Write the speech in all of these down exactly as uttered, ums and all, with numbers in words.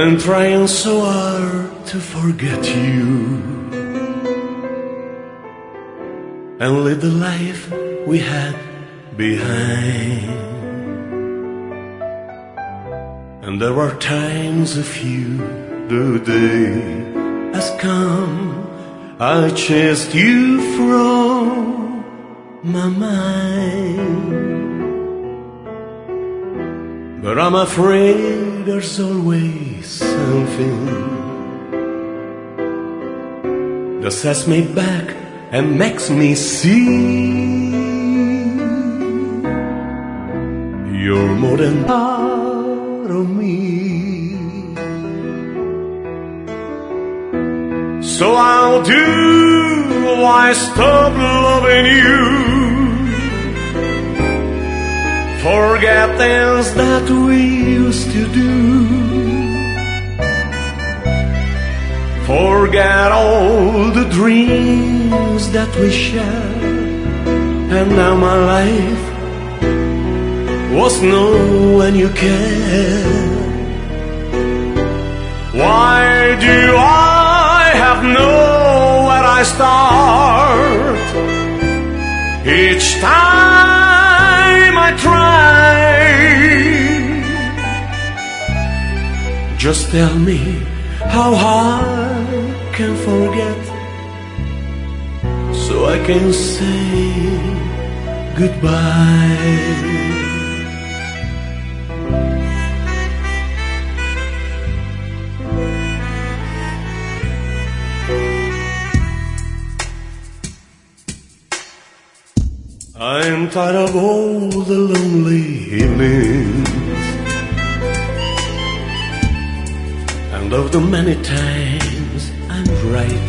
I'm trying so hard to forget you and live the life we had behind. And there are times a few the day has come, I chased you from my mind. But I'm afraid there's always something that sets me back and makes me see you're more than part of me. So I'll do why stop loving you, forget things that we used to do, forget all the dreams that we shared, and now my life was no when you cared. Why do I have nowhere I start each time I try? Just tell me how I can forget, so I can say goodbye. I'm tired of all the lonely evenings and of the many times I'm right.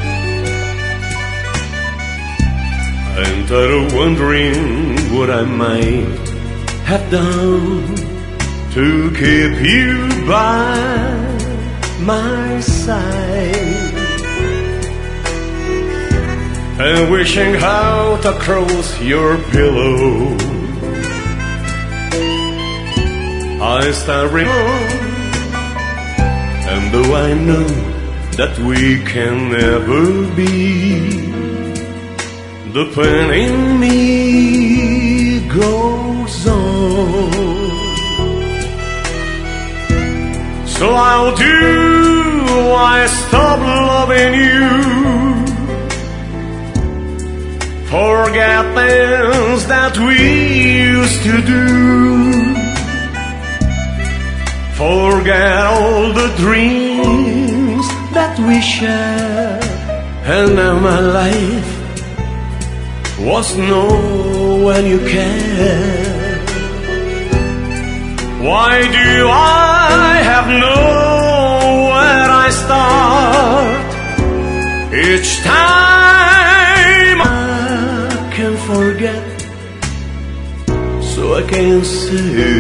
I'm tired of wondering what I might have done to keep you by my side, and wishing out across your pillow I start remembering. And though I know that we can never be, the pain in me goes on. So I'll do why stop loving you, forget things that we used to do, forget all the dreams that we shared, and now my life was no when you cared. Why do I have nowhere I start each time I can forget, so I can say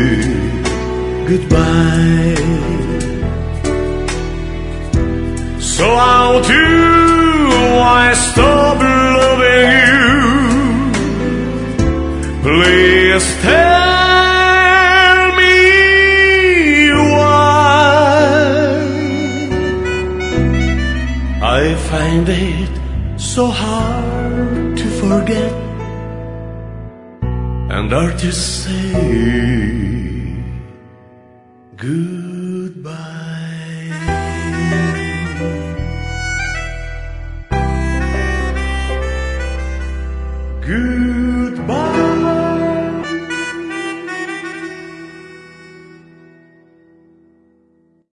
goodbye? So I'll do why stop loving you. Please tell me why I find it so hard to forget and hard to say goodbye.